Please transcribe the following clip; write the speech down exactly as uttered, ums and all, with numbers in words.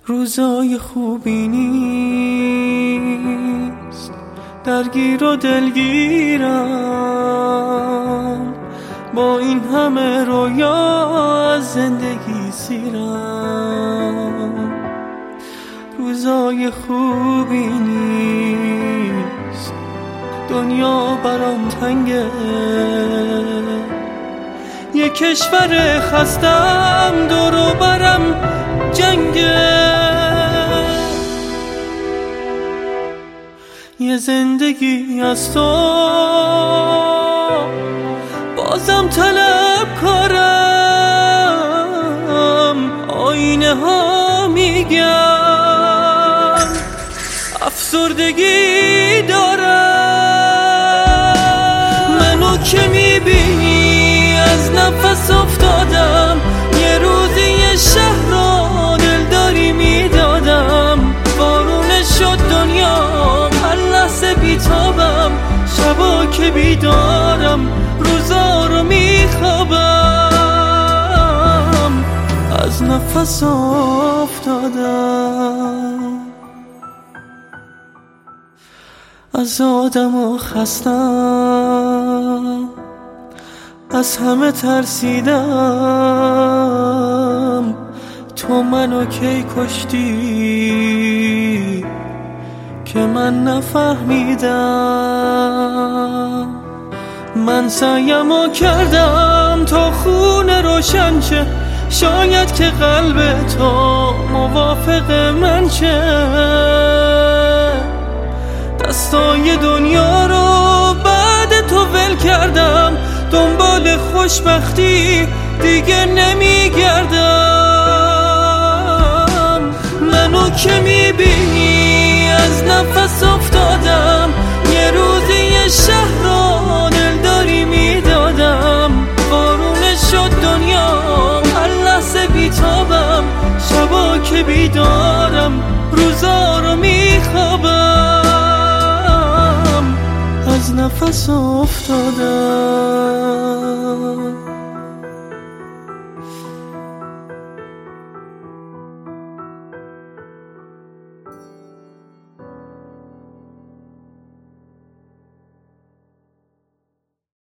روزای خوبی نیست، درگیر و دلگیرم، با این همه رویا از زندگی سیرم. روزای خوبی نیست، دنیا برام تنگه، یه کشور خستم دور و برم جنگه، یه زندگی از تو بازم طلب کارم، آینه ها میگن افسردگی دارم. منو که میبینی از نفس افتادم، یه روزی یه شهر رو دلداری میدادم، بارونه شد دنیا هر لحظه بیتابم، شبا که بیدارم روزا رو میخوابم، از نفس افتادم. از آدم و خستم، از همه ترسیدم، تو منو کی کشتی که من نفهمیدم. من سعیمو کردم تا خون روشن شه، شاید که قلب تو موافق من شه، دستای دنیا رو بعد تو ول کردم، دنبال خوشبختی دیگه نمیگردم. منو که میبینی از نفس افتادم، یه روزی یه شهر رو دلداری میدادم، بارونه شد دنیا هر لحظه بیتابم، شبا که بیدارم روزا رو میخوابم، از نفس افتادم.